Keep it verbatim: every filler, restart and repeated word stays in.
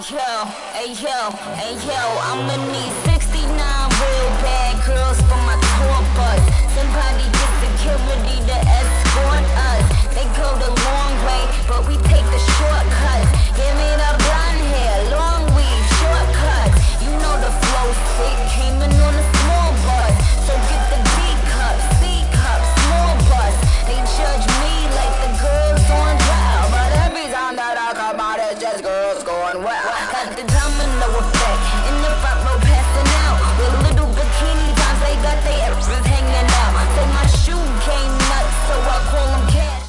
yo, hey yo, hey yo, I'ma need sixty-nine real bad girls for my tour bus. Somebody get security to escort us. They go the long way, but we take the shortcuts. Give me the blonde hair, long weave, shortcuts. You know the flow sick, came in on a small bus. So get the B cup, C cup, small bus. They judge me like the girls on trial, but every time that I come out, it's just girls going well. Got the domino